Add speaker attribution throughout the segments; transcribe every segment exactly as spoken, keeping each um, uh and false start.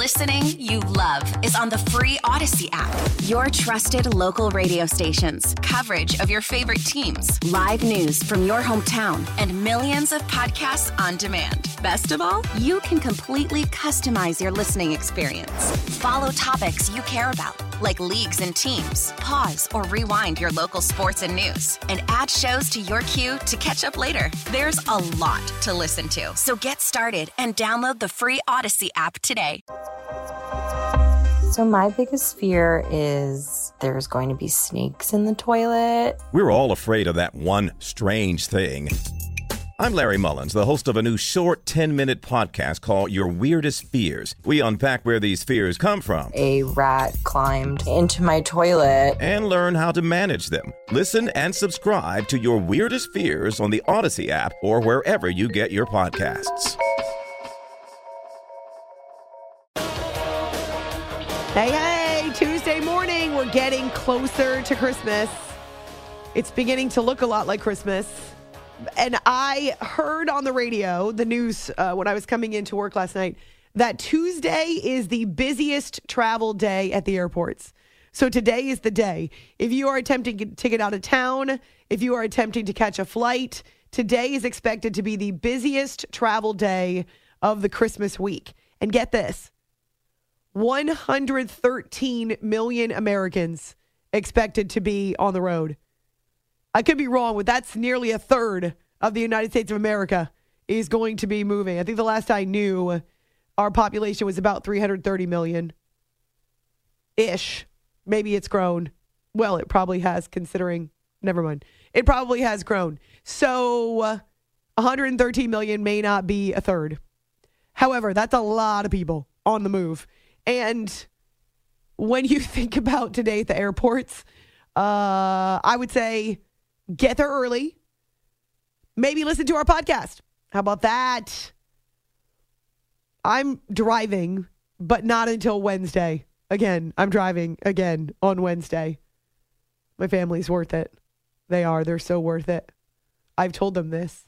Speaker 1: Listening you love is on the free Odyssey app. Your trusted local radio stations, coverage of your favorite teams, live news from your hometown, and millions of podcasts on demand. Best of all, you can completely customize your listening experience. Follow topics you care about, like leagues and teams. Pause or rewind your local sports and news, and add shows to your queue to catch up later. There's a lot to listen to, so get started and download the free Odyssey app today.
Speaker 2: So my biggest fear is there's going to be snakes in the toilet.
Speaker 3: We're all afraid of that one strange thing. I'm Larry Mullins, the host of a new short ten-minute podcast called Your Weirdest Fears. We unpack where these fears come from.
Speaker 2: A rat climbed into my toilet.
Speaker 3: And learn how to manage them. Listen and subscribe to Your Weirdest Fears on the Odyssey app or wherever you get your podcasts.
Speaker 4: Hey, hey, Tuesday morning. We're getting closer to Christmas. It's beginning to look a lot like Christmas. And I heard on the radio, the news, uh, when I was coming into work last night, that Tuesday is the busiest travel day at the airports. So today is the day. If you are attempting to get out of town, if you are attempting to catch a flight, today is expected to be the busiest travel day of the Christmas week. And get this, one hundred thirteen million Americans expected to be on the road. I could be wrong, but that's nearly a third of the United States of America is going to be moving. I think the last I knew, our population was about three hundred thirty million-ish. Maybe it's grown. Well, it probably has, considering, never mind. It probably has grown. So uh, one hundred thirteen million may not be a third. However, that's a lot of people on the move. And when you think about today at the airports, uh, I would say get there early. Maybe listen to our podcast. How about that? I'm driving, but not until Wednesday. Again, I'm driving again on Wednesday. My family's worth it. They are. They're so worth it. I've told them this.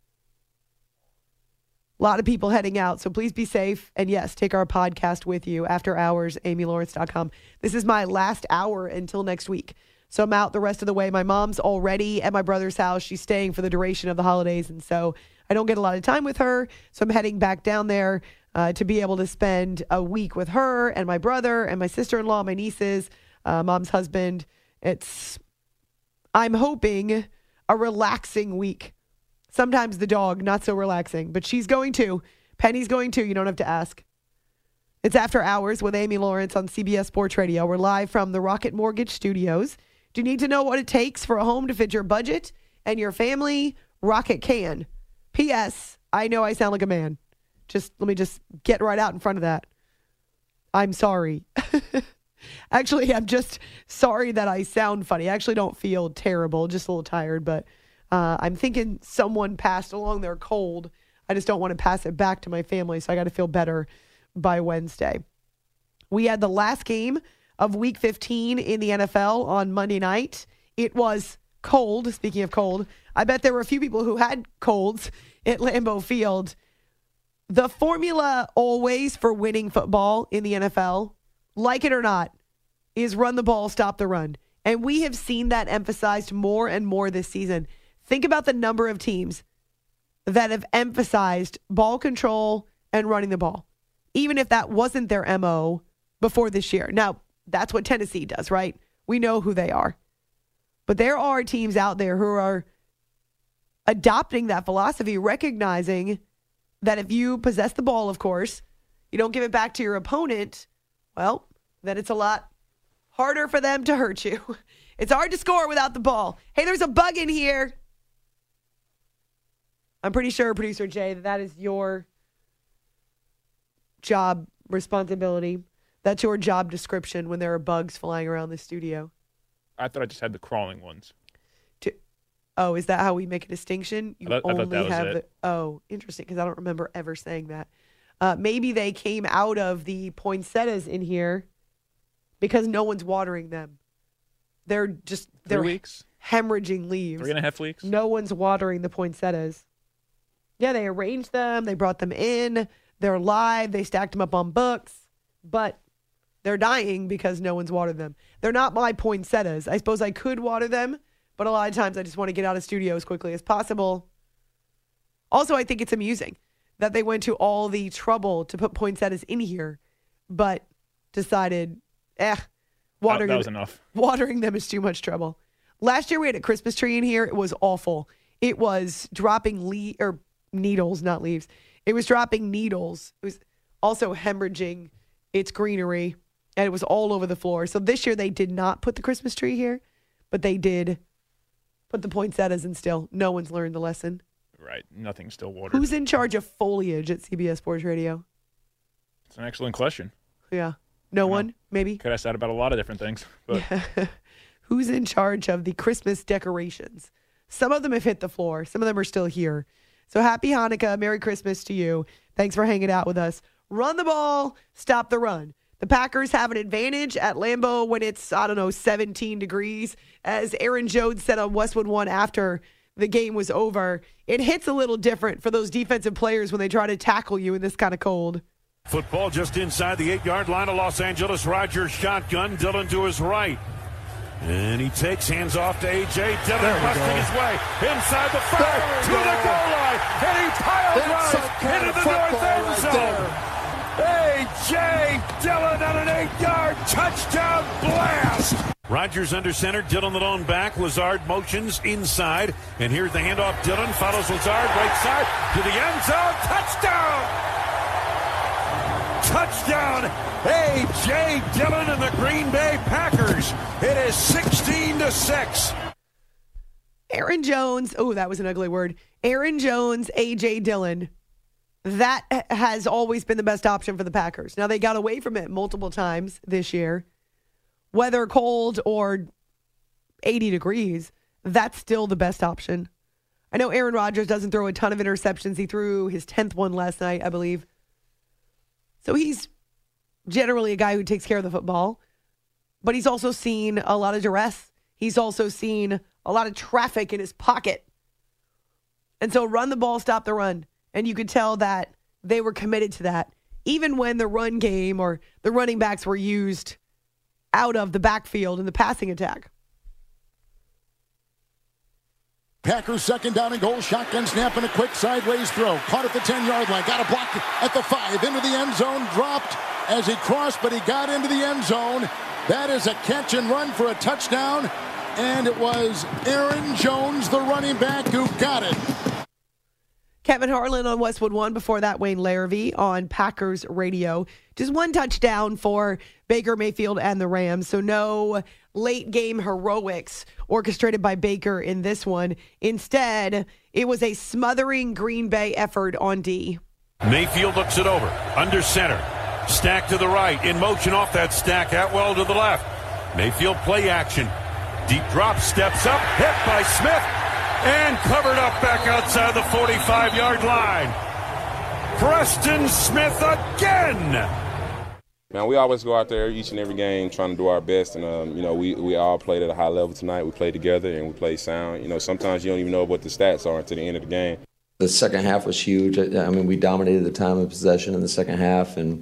Speaker 4: A lot of people heading out, so please be safe. And yes, take our podcast with you after hours, amy lawrence dot com. This is my last hour until next week. So I'm out the rest of the way. My mom's already at my brother's house. She's staying for the duration of the holidays. And so I don't get a lot of time with her. So I'm heading back down there uh, to be able to spend a week with her and my brother and my sister-in-law, my nieces, uh, mom's husband. It's, I'm hoping, a relaxing week. Sometimes the dog, not so relaxing, but she's going to. Penny's going to. You don't have to ask. It's After Hours with Amy Lawrence on C B S Sports Radio. We're live from the Rocket Mortgage Studios. Do you need to know what it takes for a home to fit your budget and your family? Rocket can. P S. I know I sound like a man. Just let me just get right out in front of that. I'm sorry. Actually, I'm just sorry that I sound funny. I actually don't feel terrible, just a little tired, but uh, I'm thinking someone passed along their cold. I just don't want to pass it back to my family, so I got to feel better by Wednesday. We had the last game of week fifteen in the N F L on Monday night. It was cold. Speaking of cold, I bet there were a few people who had colds at Lambeau Field. The formula always for winning football in the N F L, like it or not, is run the ball, stop the run. And we have seen that emphasized more and more this season. Think about the number of teams that have emphasized ball control and running the ball, even if that wasn't their M O before this year. Now, that's what Tennessee does, right? We know who they are. But there are teams out there who are adopting that philosophy, recognizing that if you possess the ball, of course, you don't give it back to your opponent, well, then it's a lot harder for them to hurt you. It's hard to score without the ball. Hey, there's a bug in here. I'm pretty sure, Producer Jay, that that is your job responsibility. That's your job description when there are bugs flying around the studio.
Speaker 5: I thought I just had the crawling ones.
Speaker 4: To, oh, is that how we make a distinction? You
Speaker 5: I thought,
Speaker 4: only
Speaker 5: I thought that was
Speaker 4: have
Speaker 5: it.
Speaker 4: the, oh, interesting, because I don't remember ever saying that. Uh, maybe they came out of the poinsettias in here because no one's watering them. They're just they're
Speaker 5: Three weeks?
Speaker 4: hemorrhaging leaves.
Speaker 5: Three and a half weeks?
Speaker 4: No one's watering the poinsettias. Yeah, they arranged them. They brought them in. They're live. They stacked them up on books. but they're dying because no one's watered them. They're not my poinsettias. I suppose I could water them, but a lot of times I just want to get out of studio as quickly as possible. Also, I think it's amusing that they went to all the trouble to put poinsettias in here, but decided, eh, watering,
Speaker 5: that, that was
Speaker 4: them,
Speaker 5: enough.
Speaker 4: watering them is too much trouble. Last year we had a Christmas tree in here. It was awful. It was dropping le- or needles, not leaves. It was dropping needles. It was also hemorrhaging its greenery, and it was all over the floor. So this year they did not put the Christmas tree here, but they did put the poinsettias, and still no one's learned the lesson.
Speaker 5: Right. Nothing's still watered.
Speaker 4: Who's in charge of foliage at C B S Sports Radio?
Speaker 5: It's an excellent question.
Speaker 4: Yeah. No
Speaker 5: I
Speaker 4: one,
Speaker 5: know.
Speaker 4: maybe?
Speaker 5: Could ask that about a lot of different things. But
Speaker 4: Yeah. Who's in charge of the Christmas decorations? Some of them have hit the floor. Some of them are still here. So happy Hanukkah. Merry Christmas to you. Thanks for hanging out with us. Run the ball. Stop the run. The Packers have an advantage at Lambeau when it's, I don't know, seventeen degrees. As Aaron Jones said on Westwood One after the game was over, it hits a little different for those defensive players when they try to tackle you in this kind of cold.
Speaker 6: Football just inside the eight-yard line of Los Angeles. Rodgers shotgun. Dillon to his right. And he takes hands off to A J. Dillon busting his way inside the five to the goal line. And he pile drives into the north end zone. A J. Dillon on an eight-yard touchdown blast. Rodgers under center. Dillon the lone back. Lazard motions inside. And here's the handoff. Dillon follows Lazard right side to the end zone. Touchdown! Touchdown, A J. Dillon and the Green Bay Packers. It is sixteen to six.
Speaker 4: Aaron Jones. Oh, that was an ugly word. Aaron Jones, A J. Dillon. That has always been the best option for the Packers. Now, they got away from it multiple times this year. Whether cold or eighty degrees, that's still the best option. I know Aaron Rodgers doesn't throw a ton of interceptions. He threw his tenth one last night, I believe. So he's generally a guy who takes care of the football, but he's also seen a lot of duress. He's also seen a lot of traffic in his pocket. And so run the ball, stop the run. And you could tell that they were committed to that, even when the run game or the running backs were used out of the backfield in the passing attack.
Speaker 7: Packers second down and goal. Shotgun snap and a quick sideways throw. Caught at the ten-yard line. Got a block at the five. Into the end zone. Dropped as he crossed, but he got into the end zone. That is a catch and run for a touchdown. And it was Aaron Jones, the running back, who got it.
Speaker 4: Kevin Harlan on Westwood One. Before that, Wayne Larrivee on Packers Radio. Just one touchdown for Baker Mayfield and the Rams. So no late game heroics orchestrated by Baker in this one. Instead, it was a smothering Green Bay effort on D.
Speaker 6: Mayfield looks it over. Under center. Stack to the right. In motion off that stack. Atwell to the left. Mayfield play action. Deep drop. Steps up. Hit by Smith. And covered up back outside the forty-five-yard line. Preston Smith again.
Speaker 8: Man, we always go out there each and every game trying to do our best, and um, you know we, we all played at a high level tonight. We played together and we played sound. You know, sometimes you don't even know what the stats are until the end of the game.
Speaker 9: The second half was huge. I mean, we dominated the time of possession in the second half, and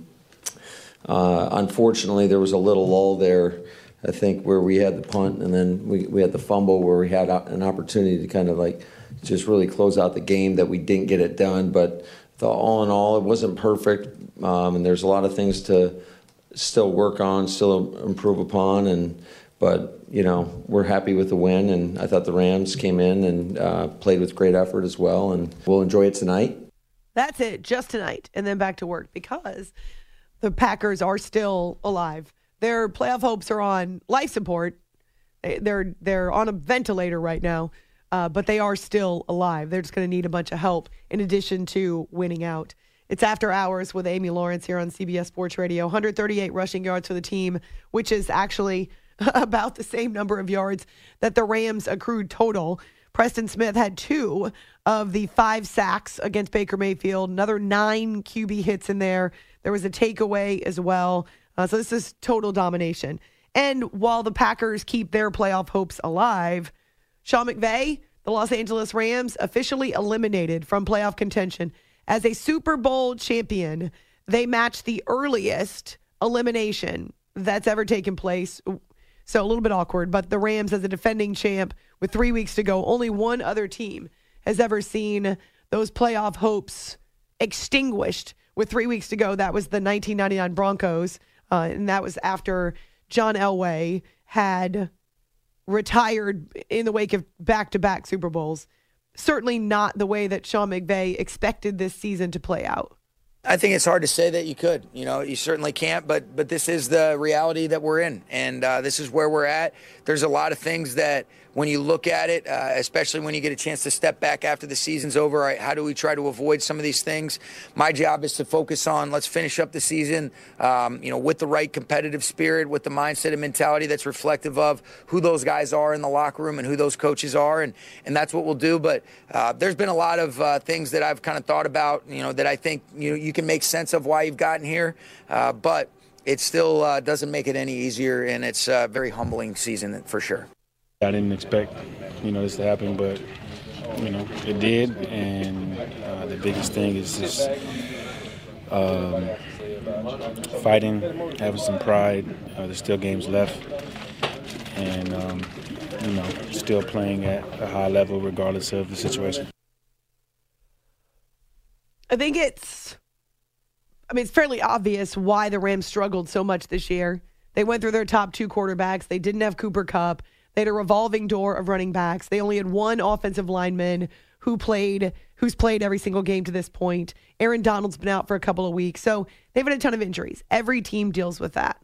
Speaker 9: uh, unfortunately, there was a little lull there. I think where we had the punt, and then we we had the fumble where we had an opportunity to kind of like just really close out the game that we didn't get it done. But the, all in all, it wasn't perfect, um, and there's a lot of things to still work on, still improve upon, and but you know we're happy with the win, and I thought the Rams came in and uh, played with great effort as well, and we'll enjoy it tonight.
Speaker 4: That's it, just tonight, and then back to work because the Packers are still alive. Their playoff hopes are on life support. They're they're on a ventilator right now, uh, but they are still alive. They're just going to need a bunch of help in addition to winning out. It's After Hours with Amy Lawrence here on C B S Sports Radio. one hundred thirty-eight rushing yards for the team, which is actually about the same number of yards that the Rams accrued total. Preston Smith had two of the five sacks against Baker Mayfield. Another nine Q B hits in there. There was a takeaway as well. Uh, so this is total domination. And while the Packers keep their playoff hopes alive, Sean McVay, the Los Angeles Rams, officially eliminated from playoff contention. As a Super Bowl champion, they match the earliest elimination that's ever taken place. So a little bit awkward, but the Rams, as a defending champ with three weeks to go, only one other team has ever seen those playoff hopes extinguished with three weeks to go. That was the nineteen ninety-nine Broncos, uh, and that was after John Elway had retired in the wake of back-to-back Super Bowls. Certainly not the way that Sean McVay expected this season to play out.
Speaker 10: I think it's hard to say that you could. You know, you certainly can't, but but this is the reality that we're in, and uh, this is where we're at. There's a lot of things that when you look at it, uh, especially when you get a chance to step back after the season's over, right, how do we try to avoid some of these things? My job is to focus on let's finish up the season, um, you know, with the right competitive spirit, with the mindset and mentality that's reflective of who those guys are in the locker room and who those coaches are, and, and that's what we'll do. But uh, there's been a lot of uh, things that I've kind of thought about, you know, that I think you know, you can make sense of why you've gotten here, uh, but it still uh, doesn't make it any easier, and it's a very humbling season for sure.
Speaker 11: I didn't expect, you know, this to happen, but, you know, it did, and uh, the biggest thing is just um, fighting, having some pride. Uh, there's still games left, and, um, you know, still playing at a high level regardless of the situation.
Speaker 4: I think it's, I mean, it's fairly obvious why the Rams struggled so much this year. They went through their top two quarterbacks. They didn't have Cooper Kupp. They had a revolving door of running backs. They only had one offensive lineman who played, who's played every single game to this point. Aaron Donald's been out for a couple of weeks. So they've had a ton of injuries. Every team deals with that.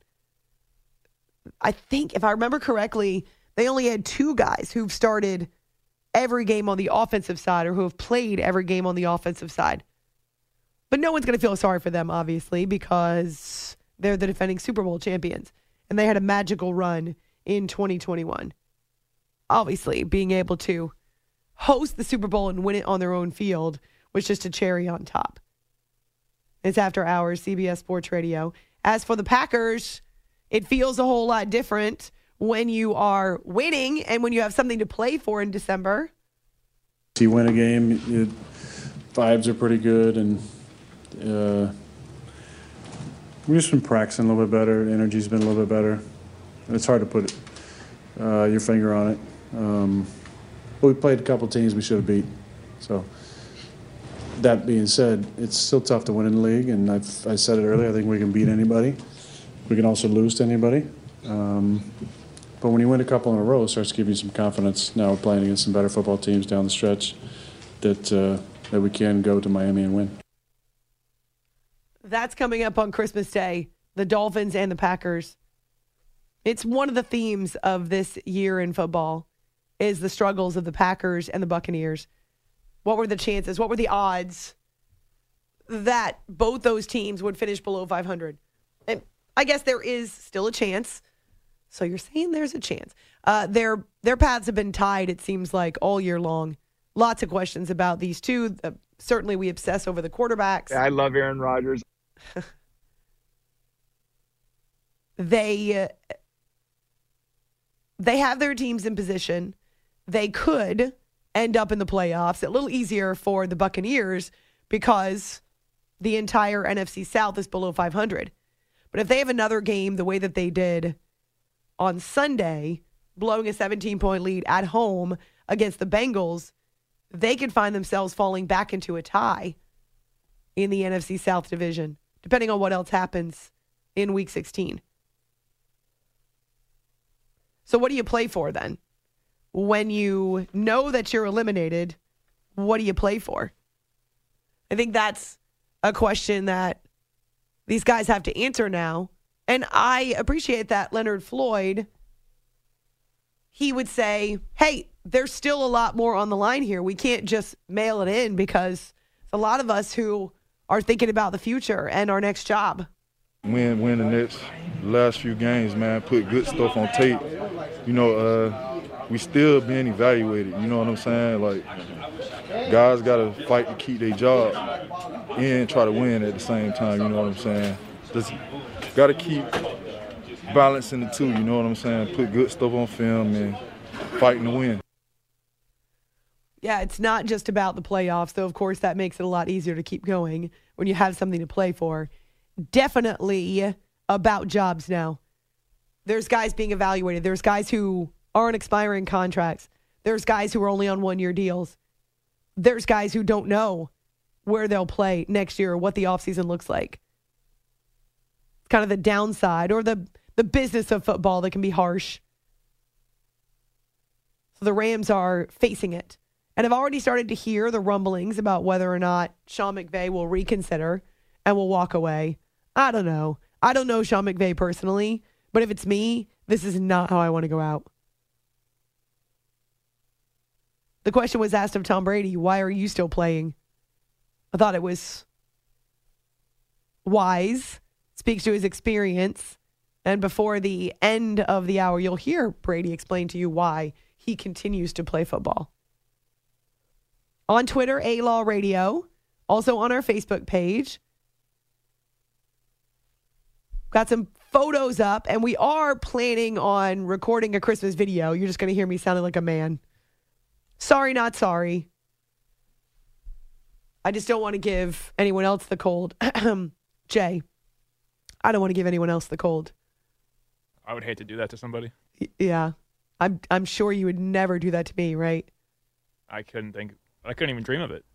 Speaker 4: I think, if I remember correctly, they only had two guys who've started every game on the offensive side or who have played every game on the offensive side. But no one's going to feel sorry for them, obviously, because they're the defending Super Bowl champions. And they had a magical run in twenty twenty-one. Obviously, being able to host the Super Bowl and win it on their own field was just a cherry on top. It's After Hours, C B S Sports Radio. As for the Packers, it feels a whole lot different when you are winning and when you have something to play for in December.
Speaker 11: You win a game, it, vibes are pretty good, and uh, we've just been practicing a little bit better. Energy's been a little bit better. It's hard to put uh, your finger on it. Um, but we played a couple teams we should have beat. So that being said, it's still tough to win in the league, and I've, I said it earlier, I think we can beat anybody. We can also lose to anybody. Um, but when you win a couple in a row, it starts to give you some confidence. Now we're playing against some better football teams down the stretch that, uh, that we can go to Miami and win.
Speaker 4: That's coming up on Christmas Day, the Dolphins and the Packers. It's one of the themes of this year in football is the struggles of the Packers and the Buccaneers. What were the chances? What were the odds that both those teams would finish below five hundred? And I guess there is still a chance. So you're saying there's a chance. Uh, their their paths have been tied, it seems like, all year long. Lots of questions about these two. Uh, certainly we obsess over the quarterbacks.
Speaker 12: I love Aaron Rodgers.
Speaker 4: they... Uh, They have their teams in position. They could end up in the playoffs. A little easier for the Buccaneers because the entire N F C South is below five hundred. But if they have another game the way that they did on Sunday, blowing a seventeen-point lead at home against the Bengals, they could find themselves falling back into a tie in the N F C South division, depending on what else happens in Week sixteen. So what do you play for then? When you know that you're eliminated, what do you play for? I think that's a question that these guys have to answer now. And I appreciate that Leonard Floyd, he would say, hey, there's still a lot more on the line here. We can't just mail it in because a lot of us who are thinking about the future and our next job.
Speaker 13: Win, win the next last few games, man. Put good stuff on tape. You know, uh, we still being evaluated. You know what I'm saying? Like, guys got to fight to keep their job and try to win at the same time. You know what I'm saying? Just got to keep balancing the two. You know what I'm saying? Put good stuff on film and fighting to win.
Speaker 4: Yeah, it's not just about the playoffs, though, of course, that makes it a lot easier to keep going when you have something to play for. Definitely about jobs now. There's guys being evaluated. There's guys who aren't expiring contracts. There's guys who are only on one-year deals. There's guys who don't know where they'll play next year or what the offseason looks like. It's kind of the downside or the, the business of football that can be harsh. So the Rams are facing it. And I've already started to hear the rumblings about whether or not Sean McVay will reconsider and will walk away. I don't know. I don't know Sean McVay personally, but if it's me, this is not how I want to go out. The question was asked of Tom Brady, why are you still playing? I thought it was wise, speaks to his experience. And before the end of the hour, you'll hear Brady explain to you why he continues to play football. On Twitter, A-Law Radio. Also on our Facebook page. Got some photos up, and we are planning on recording a Christmas video. You're just going to hear me sounding like a man. Sorry, not sorry. I just don't want to give anyone else the cold. Jay, I don't want to give anyone else the cold.
Speaker 5: I would hate to do that to somebody.
Speaker 4: Y- yeah. I'm I'm sure you would never do that to me, right?
Speaker 5: I couldn't think. I couldn't even dream of it.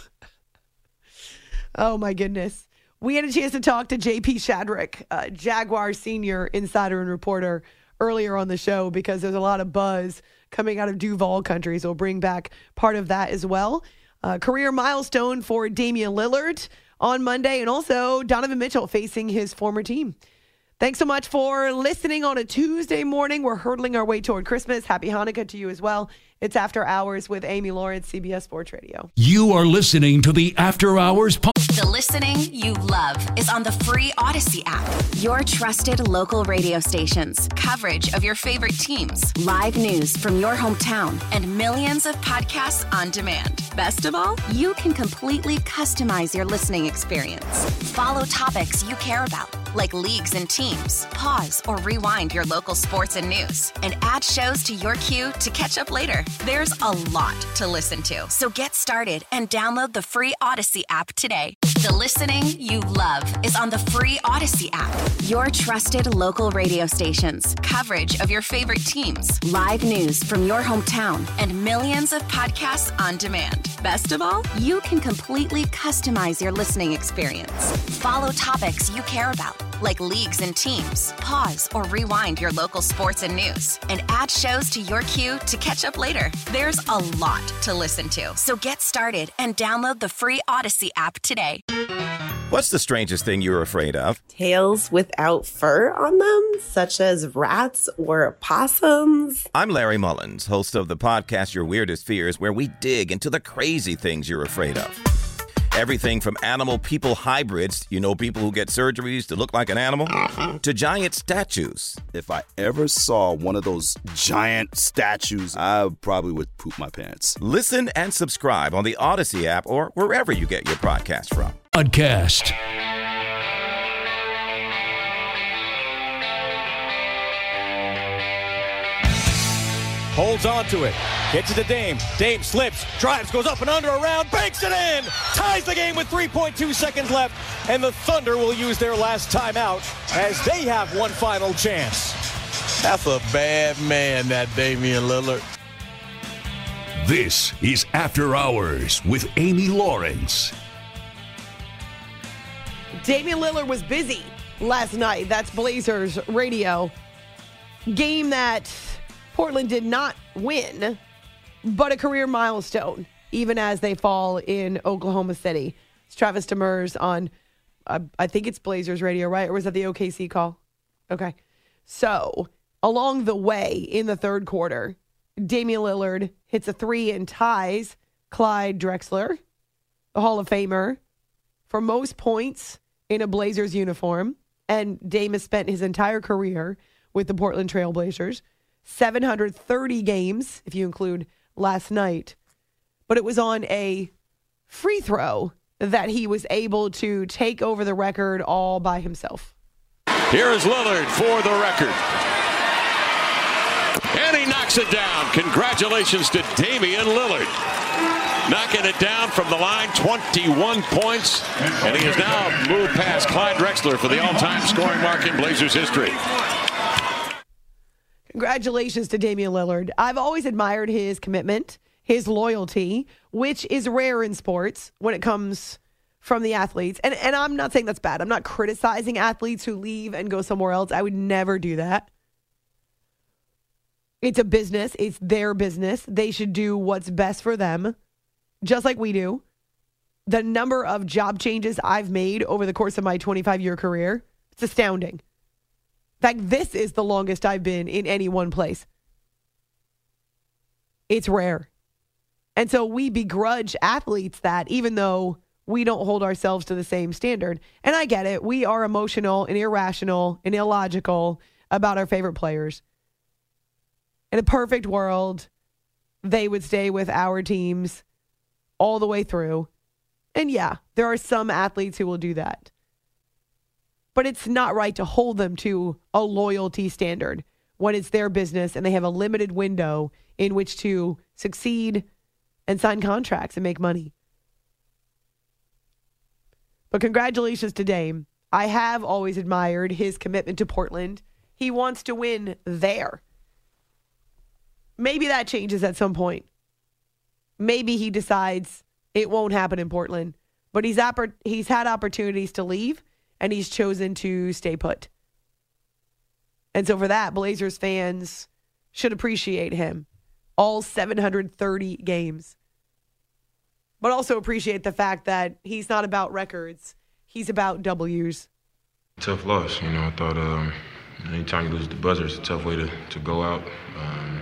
Speaker 4: Oh, my goodness. We had a chance to talk to J P Shadrick, uh, Jaguar senior insider and reporter, earlier on the show because there's a lot of buzz coming out of Duval country. So we'll bring back part of that as well. Uh, career milestone for Damian Lillard on Monday, and also Donovan Mitchell facing his former team. Thanks so much for listening on a Tuesday morning. We're hurtling our way toward Christmas. Happy Hanukkah to you as well. It's After Hours with Amy Lawrence, C B S Sports Radio.
Speaker 12: You are listening to the After Hours podcast.
Speaker 1: The listening you love is on the free Odyssey app. Your trusted local radio stations, coverage of your favorite teams, live news from your hometown, and millions of podcasts on demand. Best of all, you can completely customize your listening experience. Follow topics you care about, like leagues and teams. Pause or rewind your local sports and news, and add shows to your queue to catch up later. There's a lot to listen to, so get started and download the free Odyssey app today. The listening you love is on the free Odyssey app. Your trusted local radio stations, coverage of your favorite teams, live news from your hometown, and millions of podcasts on demand. Best of all, you can completely customize your listening experience. Follow topics you care about, like leagues and teams. Pause or rewind your local sports and news, and add shows to your queue to catch up later. There's a lot to listen to, so get started and download the free Odyssey app today.
Speaker 3: What's the strangest thing you're afraid of?
Speaker 14: Tails without fur on them, such as rats or possums.
Speaker 3: I'm Larry Mullins, host of the podcast Your Weirdest Fears, where we dig into the crazy things you're afraid of. Everything from animal-people hybrids, you know, people who get surgeries to look like an animal, to giant statues.
Speaker 15: If I ever saw one of those giant statues, I probably would poop my pants.
Speaker 3: Listen and subscribe on the Odyssey app or wherever you get your podcast from.
Speaker 12: Podcast.
Speaker 16: Holds on to it. Gets it to Dame. Dame slips, drives, goes up and under, around, banks it in. Ties the game with three point two seconds left. And the Thunder will use their last timeout as they have one final chance.
Speaker 17: That's a bad man, that Damian Lillard.
Speaker 12: This is After Hours with Amy Lawrence.
Speaker 4: Damian Lillard was busy last night. That's Blazers radio. Game that Portland did not win, but a career milestone, even as they fall in Oklahoma City. It's Travis Demers on, uh, I think it's Blazers radio, right? Or was that the O K C call? Okay. So, along the way in the third quarter, Damian Lillard hits a three and ties Clyde Drexler, a Hall of Famer, for most points in a Blazers uniform. And Dame has spent his entire career with the Portland Trail Blazers. seven hundred thirty games, if you include last night. But it was on a free throw that he was able to take over the record all by himself.
Speaker 6: Here is Lillard for the record. And he knocks it down. Congratulations to Damian Lillard.
Speaker 18: knocking it down from the line, twenty-one points. And he has now moved past Clyde Drexler for the all-time scoring mark in Blazers history.
Speaker 4: Congratulations to Damian Lillard. I've always admired his commitment, his loyalty, which is rare in sports when it comes from the athletes. And, and I'm not saying that's bad. I'm not criticizing athletes who leave and go somewhere else. I would never do that. It's a business. It's their business. They should do what's best for them, just like we do. The number of job changes I've made over the course of my twenty-five-year career, it's astounding. In fact, this is the longest I've been in any one place. It's rare. And so we begrudge athletes that, even though we don't hold ourselves to the same standard. And I get it. We are emotional and irrational and illogical about our favorite players. In a perfect world, they would stay with our teams all the way through. And yeah, there are some athletes who will do that. But it's not right to hold them to a loyalty standard when it's their business and they have a limited window in which to succeed and sign contracts and make money. But congratulations to Dame. I have always admired his commitment to Portland. He wants to win there. Maybe that changes at some point. Maybe he decides it won't happen in Portland. But he's oppor- he's had opportunities to leave, and he's chosen to stay put. And so for that, Blazers fans should appreciate him. All seven hundred thirty games. But also appreciate the fact that he's not about records. He's about W's.
Speaker 19: Tough loss. You know, I thought um, anytime you lose the buzzer, it's a tough way to, to go out. Um,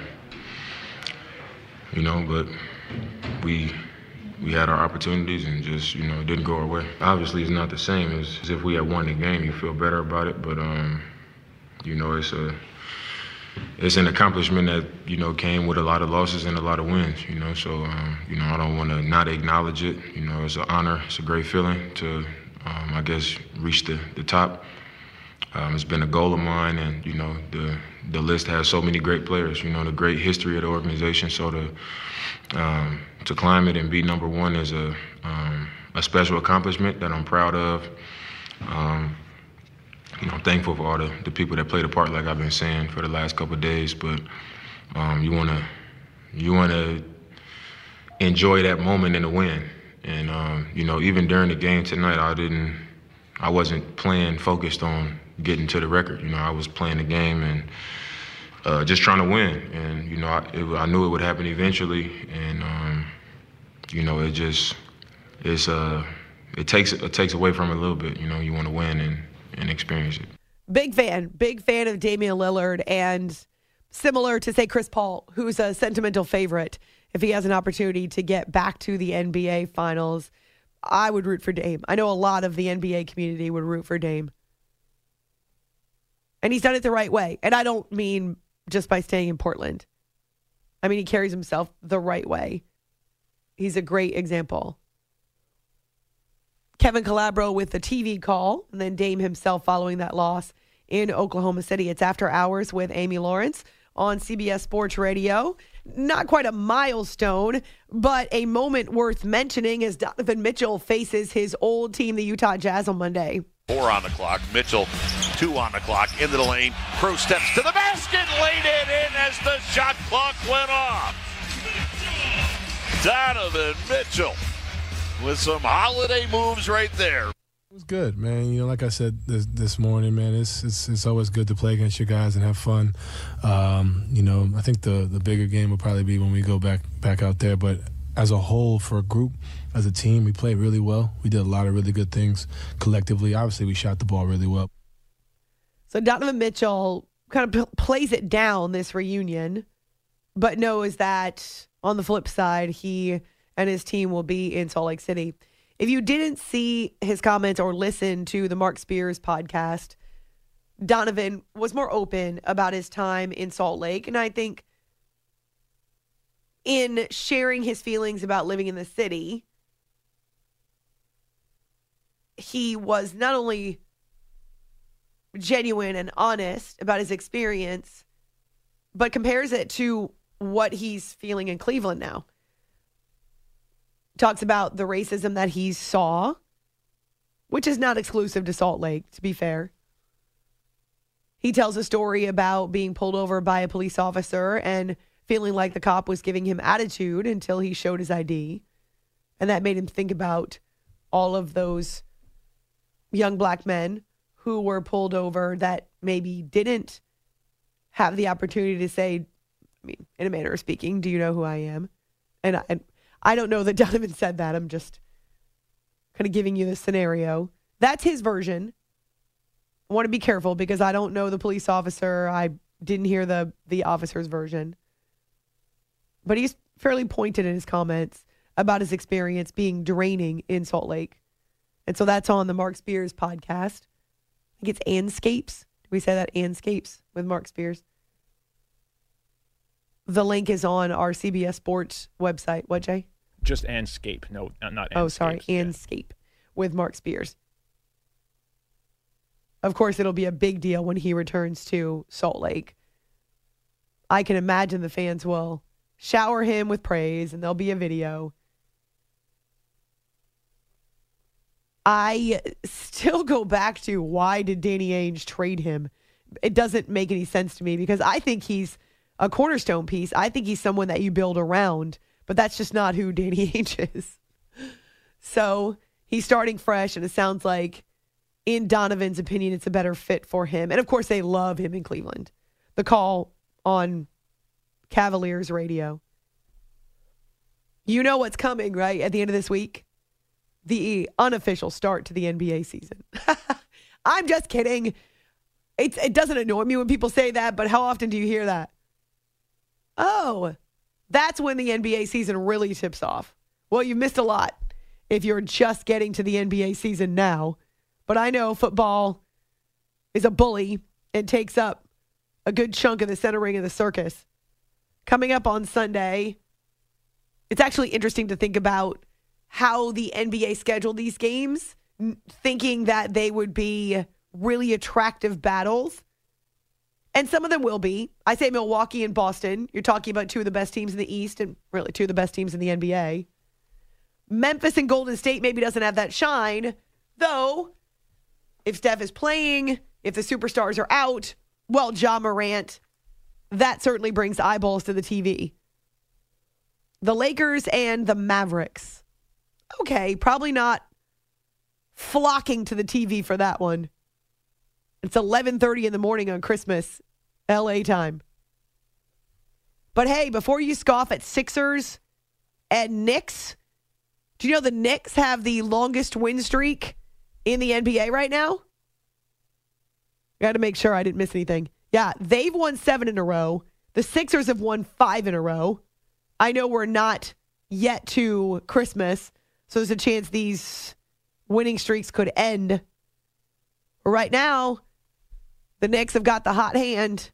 Speaker 19: you know, but we we had our opportunities and just, you know, it didn't go our way. Obviously, it's not the same as, as if we had won the game. You feel better about it, but, um, you know, it's a it's an accomplishment that, you know, came with a lot of losses and a lot of wins, you know. So, um, you know, I don't want to not acknowledge it. You know, it's an honor. It's a great feeling to, um, I guess, reach the, the top. Um, it's been a goal of mine, and, you know, the the list has so many great players, you know, the great history of the organization. So to um, to climb it and be number one is a um, a special accomplishment that I'm proud of. Um, you know, I'm thankful for all the, the people that played a part, like I've been saying for the last couple of days. But um, you wanna you wanna enjoy that moment in the win, and um, you know, even during the game tonight, I didn't, I wasn't playing focused on getting to the record. You know, I was playing the game and uh, just trying to win. And, you know, I, it, I knew it would happen eventually. And, um, you know, it just, it's, uh, it takes, it takes away from it a little bit. You know, you want to win and, and experience it.
Speaker 4: Big fan, big fan of Damian Lillard, and similar to, say, Chris Paul, who's a sentimental favorite. If he has an opportunity to get back to the N B A Finals, I would root for Dame. I know a lot of the N B A community would root for Dame. And he's done it the right way. And I don't mean just by staying in Portland. I mean, he carries himself the right way. He's a great example. Kevin Calabro with the T V call, and then Dame himself following that loss in Oklahoma City. It's After Hours with Amy Lawrence on C B S Sports Radio. Not quite a milestone, but a moment worth mentioning as Donovan Mitchell faces his old team, the Utah Jazz, on Monday.
Speaker 20: Four on the clock. Mitchell, two on the clock. Into the lane. Crow steps to the basket. Laid it in as the shot clock went off. Donovan Mitchell with some holiday moves right there.
Speaker 21: It was good, man. You know, like I said this, this morning, man, it's, it's it's always good to play against you guys and have fun. Um, you know, I think the the bigger game will probably be when we go back back out there. But as a whole, for a group, as a team, we played really well. We did a lot of really good things collectively. Obviously, we shot the ball really well.
Speaker 4: So Donovan Mitchell kind of p- plays it down this reunion, but knows that on the flip side, he and his team will be in Salt Lake City. If you didn't see his comments or listen to the Mark Spears podcast, Donovan was more open about his time in Salt Lake. And I think in sharing his feelings about living in the city, he was not only genuine and honest about his experience, but compares it to what he's feeling in Cleveland now. talks about the racism that he saw, which is not exclusive to Salt Lake, to be fair. He tells a story about being pulled over by a police officer and feeling like the cop was giving him attitude until he showed his I D. And that made him think about all of those young black men who were pulled over that maybe didn't have the opportunity to say, I mean, in a manner of speaking, do you know who I am? And I, and I don't know that Donovan said that. I'm just kind of giving you the scenario. That's his version. I want to be careful because I don't know the police officer. I didn't hear the, the officer's version. But he's fairly pointed in his comments about his experience being draining in Salt Lake. And so that's on the Mark Spears podcast. I think it's Anscapes. Did we say that? Anscapes with Mark Spears. The link is on our C B S Sports website. What, Jay?
Speaker 5: Just Anscape. No, not Anscape.
Speaker 4: Oh, sorry. Anscape with Mark Spears. Of course, it'll be a big deal when he returns to Salt Lake. I can imagine the fans will shower him with praise, and there'll be a video. I still go back to, why did Danny Ainge trade him? It doesn't make any sense to me because I think he's a cornerstone piece. I think he's someone that you build around, but that's just not who Danny Ainge is. So he's starting fresh, and it sounds like, in Donovan's opinion, it's a better fit for him. And, of course, they love him in Cleveland. The call on Cavaliers radio. You know what's coming, right, at the end of this week? The unofficial start to the N B A season. I'm just kidding. It's, it doesn't annoy me when people say that, but how often do you hear that? Oh, that's when the N B A season really tips off. Well, you've missed a lot if you're just getting to the N B A season now. But I know football is a bully and takes up a good chunk of the center ring of the circus. Coming up on Sunday, it's actually interesting to think about how the N B A scheduled these games, thinking that they would be really attractive battles. And some of them will be. I say Milwaukee and Boston. You're talking about two of the best teams in the East and really two of the best teams in the N B A. Memphis and Golden State maybe doesn't have that shine, though. If Steph is playing, if the superstars are out, well, Ja Morant, that certainly brings eyeballs to the T V. The Lakers and the Mavericks. Okay, probably not flocking to the T V for that one. It's eleven thirty in the morning on Christmas, L A time. But hey, before you scoff at Sixers and Knicks, do you know the Knicks have the longest win streak in the N B A right now? Got to make sure I didn't miss anything. Yeah, they've won seven in a row. The Sixers have won five in a row. I know we're not yet to Christmas, so there's a chance these winning streaks could end. Right now, the Knicks have got the hot hand.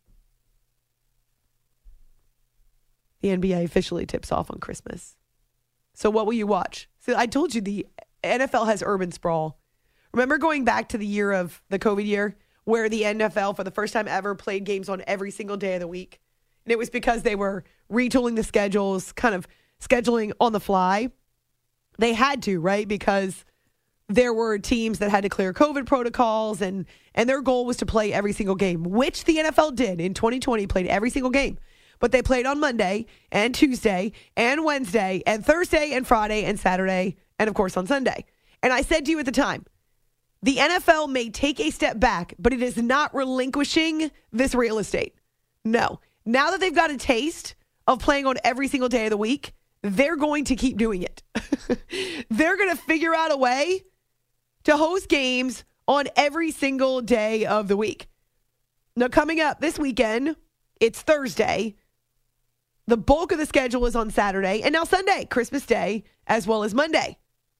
Speaker 4: The N B A officially tips off on Christmas. So what will you watch? So I told you the N F L has urban sprawl. Remember going back to the year of the COVID year where the N F L for the first time ever played games on every single day of the week? And it was because they were retooling the schedules, kind of scheduling on the fly. They had to, right? Because there were teams that had to clear COVID protocols, and, and their goal was to play every single game, which the N F L did in twenty twenty, played every single game. But they played on Monday and Tuesday and Wednesday and Thursday and Friday and Saturday and, of course, on Sunday. And I said to you at the time, the N F L may take a step back, but it is not relinquishing this real estate. No. Now that they've got a taste of playing on every single day of the week, they're going to keep doing it. They're going to figure out a way to host games on every single day of the week. Now, coming up this weekend, it's Thursday. The bulk of the schedule is on Saturday, and now Sunday, Christmas Day, as well as Monday.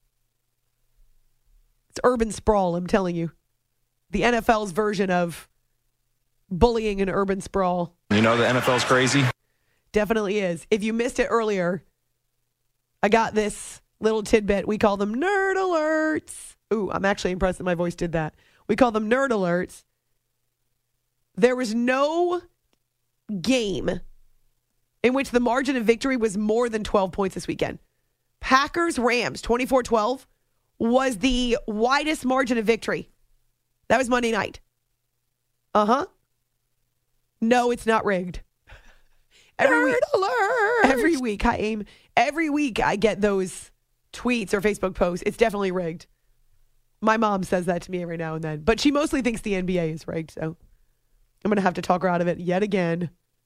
Speaker 4: It's urban sprawl, I'm telling you. The N F L's version of bullying and urban sprawl.
Speaker 2: You know, the N F L's crazy.
Speaker 4: Definitely is. If you missed it earlier, I got this little tidbit. We call them nerd alerts. Ooh, I'm actually impressed that my voice did that. We call them nerd alerts. There was no game in which the margin of victory was more than twelve points this weekend. Packers-Rams, twenty-four twelve, was the widest margin of victory. That was Monday night. Uh-huh. No, it's not rigged. Every week, alert. Every week, I aim. Every week, I get those tweets or Facebook posts. It's definitely rigged. My mom says that to me every now and then, but she mostly thinks the N B A is rigged, so I'm going to have to talk her out of it yet again.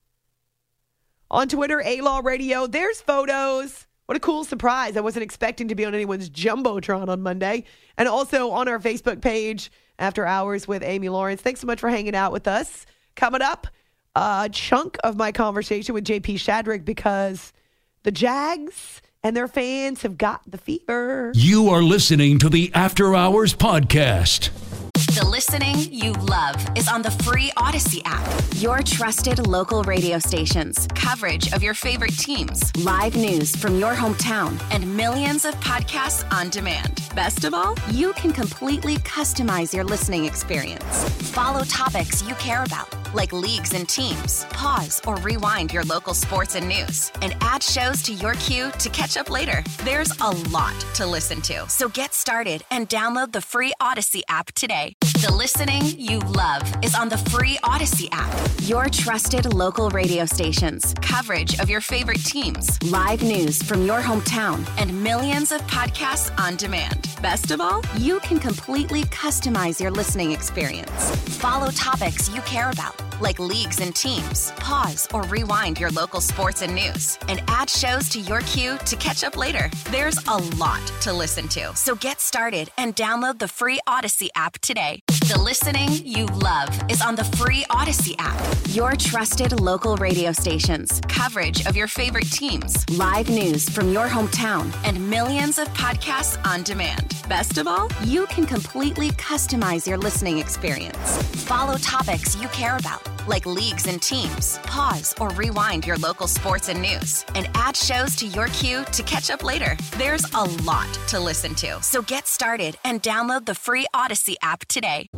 Speaker 4: On Twitter, A-Law Radio, there's photos. What a cool surprise. I wasn't expecting to be on anyone's Jumbotron on Monday. And also on our Facebook page, After Hours with Amy Lawrence. Thanks so much for hanging out with us. Coming up, a chunk of my conversation with J P Shadrick because the Jags and their fans have got the fever.
Speaker 12: You are listening to the After Hours Podcast.
Speaker 1: The listening you love is on the free Odyssey app. Your trusted local radio stations, coverage of your favorite teams, live news from your hometown, and millions of podcasts on demand. Best of all, you can completely customize your listening experience. Follow topics you care about, like leagues and teams. Pause or rewind your local sports and news, and add shows to your queue to catch up later. There's a lot to listen to, so get started and download the free Odyssey app today. The listening you love is on the free Odyssey app. Your trusted local radio stations, coverage of your favorite teams, live news from your hometown, and millions of podcasts on demand. Best of all, you can completely customize your listening experience. Follow topics you care about, like leagues and teams. Pause or rewind your local sports and news, and add shows to your queue to catch up later. There's a lot to listen to, so get started and download the free Odyssey app today. The listening you love is on the free Odyssey app. Your trusted local radio stations, coverage of your favorite teams, live news from your hometown, and millions of podcasts on demand. Best of all, you can completely customize your listening experience. Follow topics you care about, like leagues and teams. Pause or rewind your local sports and news, and add shows to your queue to catch up later. There's a lot to listen to, so get started and download the free Odyssey app today.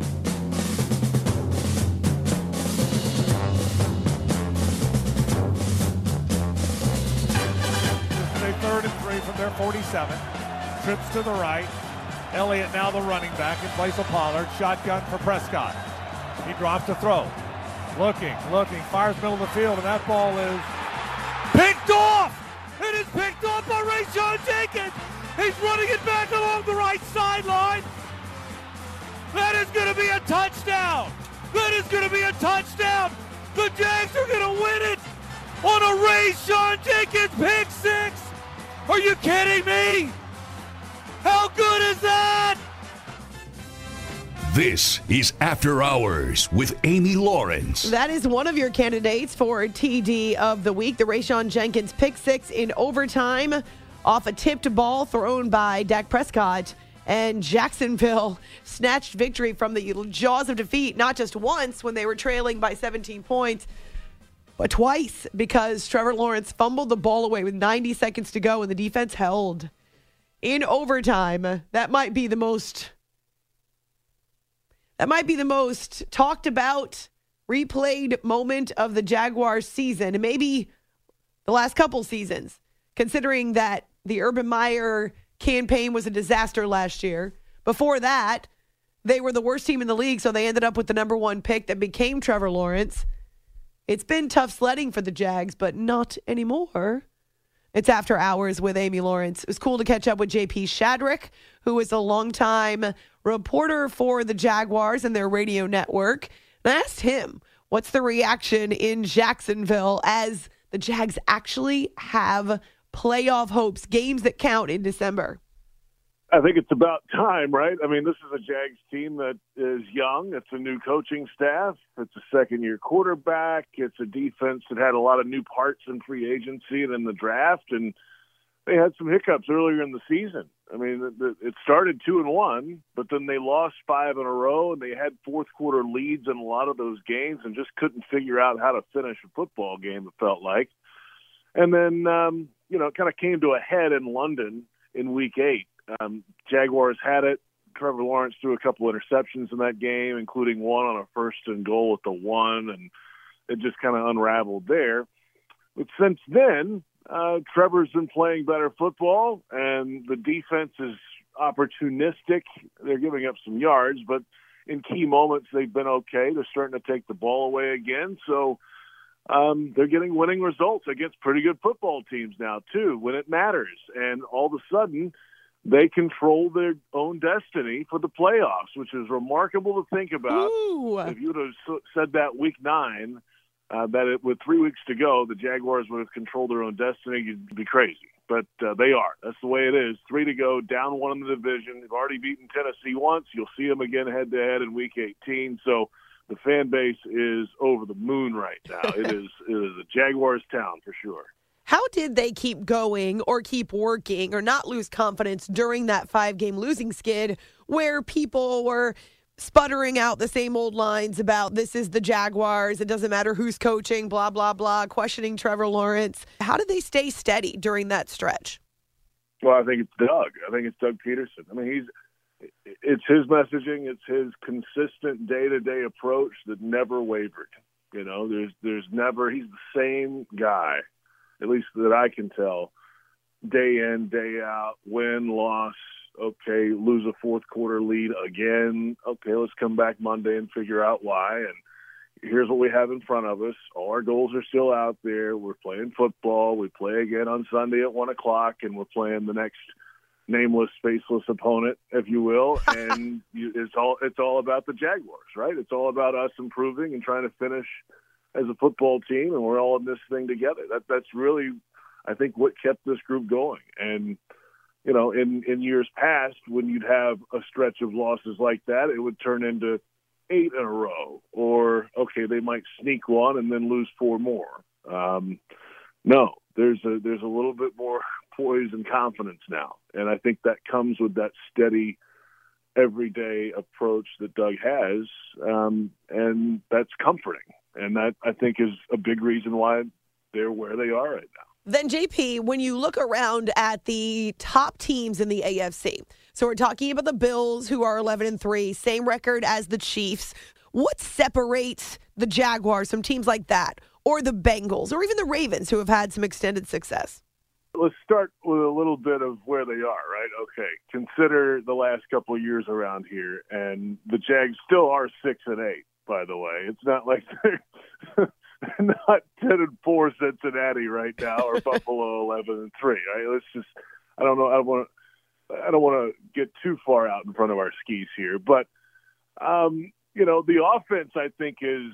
Speaker 6: A third and three from their forty-seven. Trips to the right. Elliott now the running back in place of Pollard. Shotgun for Prescott. He drops to throw. Looking, looking, fires middle of the field, and that ball is picked off! It is picked off by Rayshawn Jenkins! He's running it back along the right sideline! That is going to be a touchdown! That is going to be a touchdown! The Jags are going to win it on a Rayshawn Jenkins pick six! Are you kidding me? How good is that?
Speaker 12: This is After Hours with Amy Lawrence.
Speaker 4: That is one of your candidates for T D of the week, the Rayshawn Jenkins pick six in overtime off a tipped ball thrown by Dak Prescott. And Jacksonville snatched victory from the jaws of defeat, not just once when they were trailing by seventeen points, but twice because Trevor Lawrence fumbled the ball away with ninety seconds to go and the defense held. In overtime, that might be the most... That might be the most talked about, replayed moment of the Jaguars season, and maybe the last couple seasons, considering that the Urban Meyer campaign was a disaster last year. Before that, they were the worst team in the league, so they ended up with the number one pick that became Trevor Lawrence. It's been tough sledding for the Jags, but not anymore. It's After Hours with Amy Lawrence. It was cool to catch up with J P Shadrick, who is a longtime reporter for the Jaguars and their radio network. And I asked him, what's the reaction in Jacksonville as the Jags actually have playoff hopes, games that count in December?
Speaker 2: I think it's about time, right? I mean, this is a Jags team that is young. It's a new coaching staff. It's a second-year quarterback. It's a defense that had a lot of new parts in free agency and in the draft, and they had some hiccups earlier in the season. I mean, it started two and one, but then they lost five in a row, and they had fourth-quarter leads in a lot of those games and just couldn't figure out how to finish a football game, it felt like. And then, um, you know, it kind of came to a head in London in week eight. Um, Jaguars had it. Trevor Lawrence threw a couple interceptions in that game, including one on a first and goal at the one, and it just kind of unraveled there. But since then, uh, Trevor's been playing better football, and the defense is opportunistic. They're giving up some yards, but in key moments they've been okay. They're starting to take the ball away again, so um, they're getting winning results against pretty good football teams now, too, when it matters. And all of a sudden, they control their own destiny for the playoffs, which is remarkable to think about.
Speaker 4: Ooh.
Speaker 2: If you would have said that week nine, uh, that it, with three weeks to go, the Jaguars would have controlled their own destiny, you'd be crazy. But uh, they are. That's the way it is. Three to go, down one in the division. They've already beaten Tennessee once. You'll see them again head-to-head in week eighteen. So the fan base is over the moon right now. it is it is a Jaguars town for sure.
Speaker 4: How did they keep going or keep working or not lose confidence during that five-game losing skid where people were sputtering out the same old lines about this is the Jaguars, it doesn't matter who's coaching, blah, blah, blah, questioning Trevor Lawrence? How did they stay steady during that stretch?
Speaker 2: Well, I think it's Doug. I think it's Doug Peterson. I mean, he's it's his messaging, it's his consistent day-to-day approach that never wavered. You know, there's there's never – he's the same guy, at least that I can tell, day in, day out, win, loss, okay, lose a fourth quarter lead again. Okay, let's come back Monday and figure out why. And here's what we have in front of us. All our goals are still out there. We're playing football. We play again on Sunday at one o'clock, and we're playing the next nameless, faceless opponent, if you will. And you, it's all it's all about the Jaguars, right? It's all about us improving and trying to finish as a football team, and we're all in this thing together. That that's really, I think, what kept this group going. And you know, in, in years past, when you'd have a stretch of losses like that, it would turn into eight in a row. Or, okay, they might sneak one and then lose four more. Um, no, there's a, there's a little bit more poise and confidence now. And I think that comes with that steady, everyday approach that Doug has. Um, and that's comforting. And that, I think, is a big reason why they're where they are right now.
Speaker 4: Then, J P, when you look around at the top teams in the A F C, so we're talking about the Bills, who are eleven and three, same record as the Chiefs. What separates the Jaguars from teams like that, or the Bengals, or even the Ravens, who have had some extended success?
Speaker 2: Let's start with a little bit of where they are, right? Okay, consider the last couple of years around here, and the Jags still are six and eight, by the way. It's not like they're not ten and four Cincinnati right now, or Buffalo eleven and three. Right? Let's just, I don't know, I don't want to, I don't want to get too far out in front of our skis here, but um, you know, the offense I think is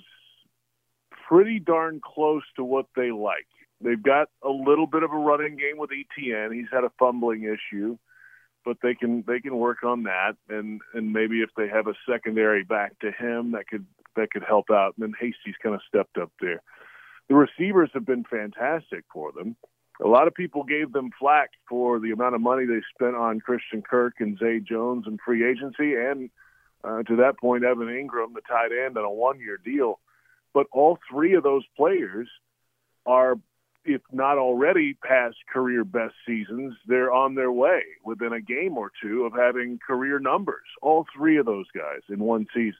Speaker 2: pretty darn close to what they like. They've got a little bit of a running game with E T N. He's had a fumbling issue, but they can they can work on that, and and maybe if they have a secondary back to him, that could. that could help out. And then Hasty's kind of stepped up there. The receivers have been fantastic for them. A lot of people gave them flack for the amount of money they spent on Christian Kirk and Zay Jones in free agency, and uh, to that point, Evan Ingram, the tight end, on a one-year deal. But all three of those players are, if not already past career best seasons, they're on their way within a game or two of having career numbers. All three of those guys in one season.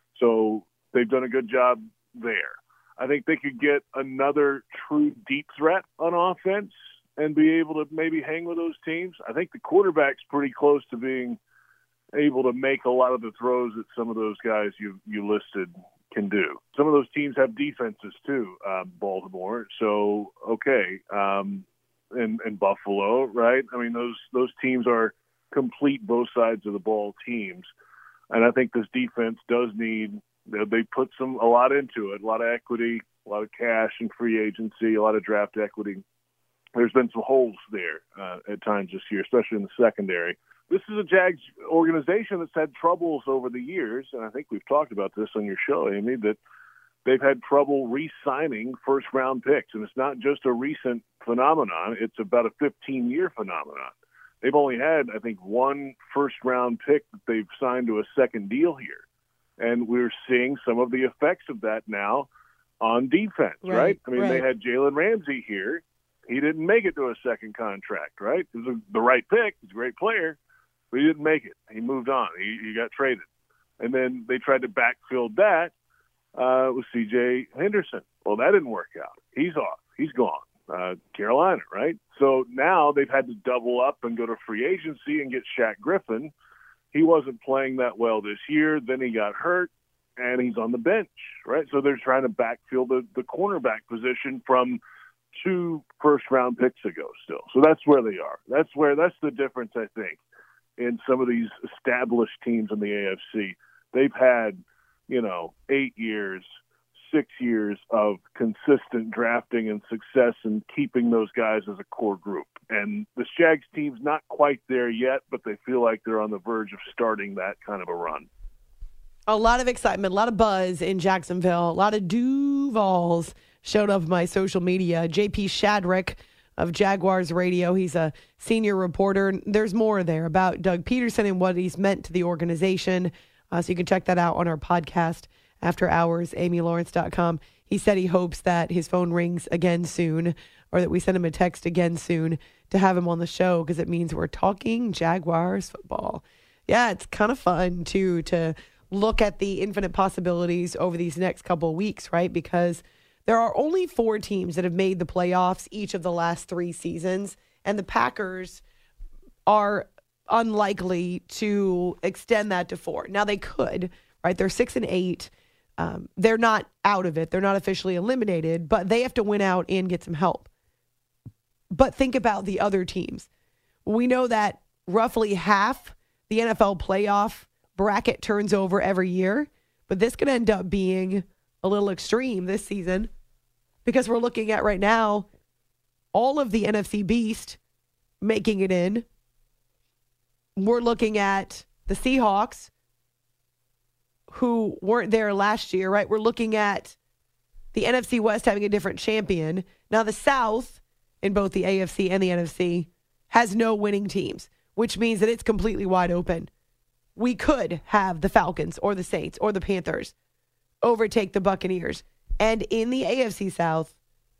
Speaker 2: So they've done a good job there. I think they could get another true deep threat on offense and be able to maybe hang with those teams. I think the quarterback's pretty close to being able to make a lot of the throws that some of those guys you you listed can do. Some of those teams have defenses too, uh, Baltimore. So, okay, um, and, and Buffalo, right? I mean, those those teams are complete both sides of the ball teams. And I think this defense does need, they put some a lot into it, a lot of equity, a lot of cash and free agency, a lot of draft equity. There's been some holes there uh, at times this year, especially in the secondary. This is a Jags organization that's had troubles over the years, and I think we've talked about this on your show, Amy, that they've had trouble re-signing first-round picks. And it's not just a recent phenomenon. It's about a fifteen-year phenomenon. They've only had, I think, one first-round pick that they've signed to a second deal here. And we're seeing some of the effects of that now on defense, right? right? I mean, right. They had Jalen Ramsey here. He didn't make it to a second contract, right? It was a, the right pick. He's a great player, but he didn't make it. He moved on. He, he got traded. And then they tried to backfill that uh, with C J Henderson. Well, that didn't work out. He's off. He's gone. Uh, Carolina, right? So now they've had to double up and go to free agency and get Shaq Griffin. He wasn't playing that well this year. Then he got hurt, and he's on the bench, right? So they're trying to backfill the, the cornerback position from two first-round picks ago still. So that's where they are. That's where that's the difference, I think, in some of these established teams in the A F C. They've had, you know, eight years, six years of consistent drafting and success and keeping those guys as a core group. And the Jags team's not quite there yet, but they feel like they're on the verge of starting that kind of a run.
Speaker 4: A lot of excitement, a lot of buzz in Jacksonville. A lot of Duvals showed up on my social media. J P Shadrick of Jaguars Radio, he's a senior reporter. There's more there about Doug Peterson and what he's meant to the organization. Uh, so you can check that out on our podcast, After Hours, amy lawrence dot com. He said he hopes that his phone rings again soon, or that we send him a text again soon to have him on the show, because it means we're talking Jaguars football. Yeah, it's kind of fun, too, to look at the infinite possibilities over these next couple of weeks, right? Because there are only four teams that have made the playoffs each of the last three seasons, and the Packers are unlikely to extend that to four. Now, they could, right? They're six and eight. Um, they're not out of it. They're not officially eliminated, but they have to win out and get some help. But think about the other teams. We know that roughly half the N F L playoff bracket turns over every year, but this could end up being a little extreme this season, because we're looking at right now all of the N F C Beast making it in. We're looking at the Seahawks, who weren't there last year, right? We're looking at the N F C West having a different champion. Now, the South, in both the A F C and the N F C, has no winning teams, which means that it's completely wide open. We could have the Falcons or the Saints or the Panthers overtake the Buccaneers. And in the A F C South,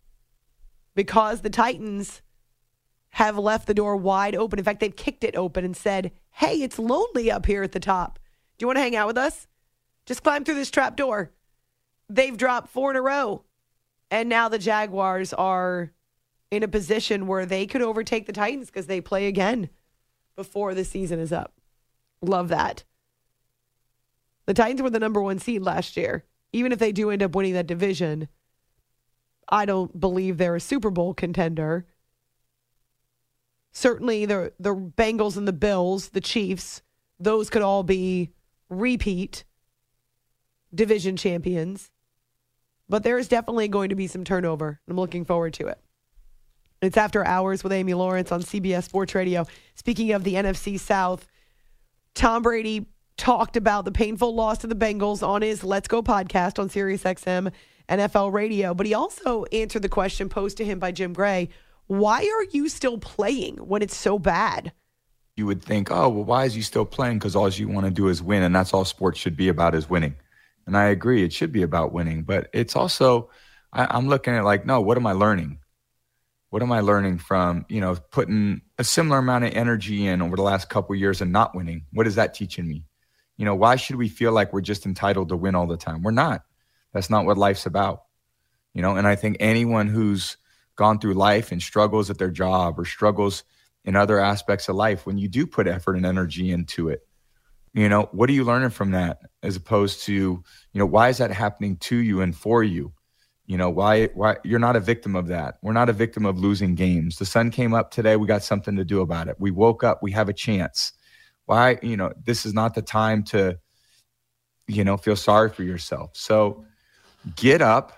Speaker 4: because the Titans have left the door wide open. In fact, they've kicked it open and said, hey, it's lonely up here at the top. Do you want to hang out with us? Just climb through this trap door. They've dropped four in a row. And now the Jaguars are in a position where they could overtake the Titans because they play again before the season is up. Love that. The Titans were the number one seed last year. Even if they do end up winning that division, I don't believe they're a Super Bowl contender. Certainly the the Bengals and the Bills, the Chiefs, those could all be repeat division champions. But there is definitely going to be some turnover. I'm looking forward to it. It's After Hours with Amy Lawrence on C B S Sports Radio. Speaking of the N F C South, Tom Brady talked about the painful loss to the Bengals on his Let's Go podcast on Sirius X M N F L Radio. But he also answered the question posed to him by Jim Gray, why are you still playing when it's so bad?
Speaker 7: You would think, oh, well, why is he still playing? Because all you want to do is win, and that's all sports should be about is winning. And I agree, it should be about winning. But it's also, I, I'm looking at like, no, what am I learning? What am I learning from, you know, putting a similar amount of energy in over the last couple of years and not winning? What is that teaching me? You know, why should we feel like we're just entitled to win all the time? We're not. That's not what life's about. You know, and I think anyone who's gone through life and struggles at their job or struggles in other aspects of life, when you do put effort and energy into it, you know, what are you learning from that as opposed to, you know, why is that happening to you and for you? You know, why, why you're not a victim of that. We're not a victim of losing games. The sun came up today. We got something to do about it. We woke up. We have a chance. Why, you know, this is not the time to, you know, feel sorry for yourself. So get up,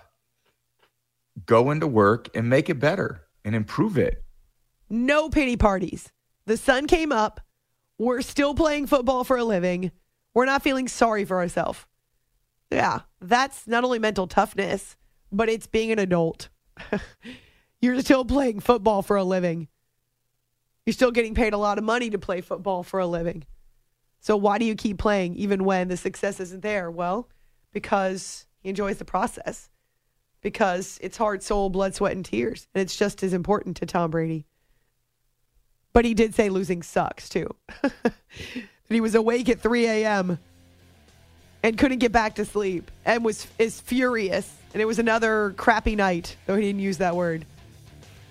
Speaker 7: go into work and make it better and improve it.
Speaker 4: No pity parties. The sun came up. We're still playing football for a living. We're not feeling sorry for ourselves. Yeah, that's not only mental toughness, but it's being an adult. You're still playing football for a living. You're still getting paid a lot of money to play football for a living. So why do you keep playing even when the success isn't there? Well, because he enjoys the process. Because it's heart, soul, blood, sweat, and tears. And it's just as important to Tom Brady. But he did say losing sucks, too. That he was awake at three a.m. and couldn't get back to sleep and was is furious. And it was another crappy night, though he didn't use that word.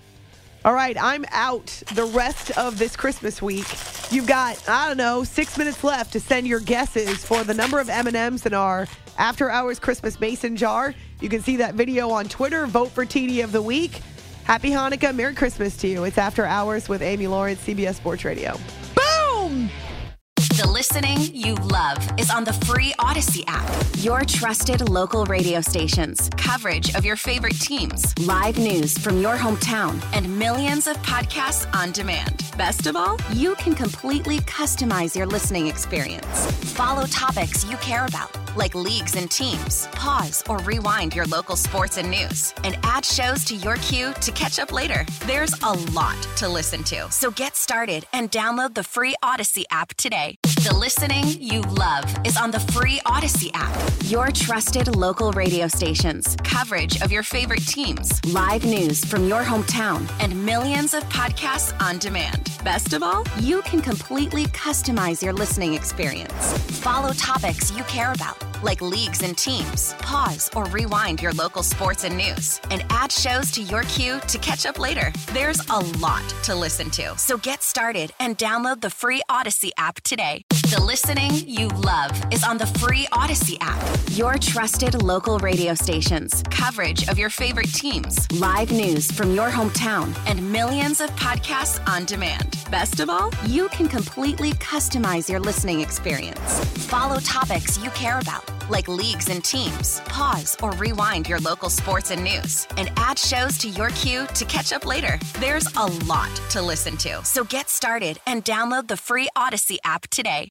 Speaker 4: All right, I'm out the rest of this Christmas week. You've got, I don't know, six minutes left to send your guesses for the number of M and M's in our After Hours Christmas Mason jar. You can see that video on Twitter. Vote for T D of the Week. Happy Hanukkah. Merry Christmas to you. It's After Hours with Amy Lawrence, C B S Sports Radio. Boom!
Speaker 1: The listening you love is on the free Odyssey app. Your trusted local radio stations, coverage of your favorite teams, live news from your hometown, and millions of podcasts on demand. Best of all, you can completely customize your listening experience. Follow topics you care about, like leagues and teams. Pause or rewind your local sports and news, and add shows to your queue to catch up later. There's a lot to listen to, so get started and download the free Odyssey app today. The listening you love is on the free Odyssey app. Your trusted local radio stations, coverage of your favorite teams, live news from your hometown, and millions of podcasts on demand. Best of all, you can completely customize your listening experience. Follow topics you care about, like leagues and teams. Pause or rewind your local sports and news, and add shows to your queue to catch up later. There's a lot to listen to, so get started and download the free Odyssey app today. The listening you love is on the free Odyssey app. Your trusted local radio stations, coverage of your favorite teams, live news from your hometown, and millions of podcasts on demand. Best of all, you can completely customize your listening experience. Follow topics you care about, like leagues and teams. Pause or rewind your local sports and news, and add shows to your queue to catch up later. There's a lot to listen to, so get started and download the free Odyssey app today.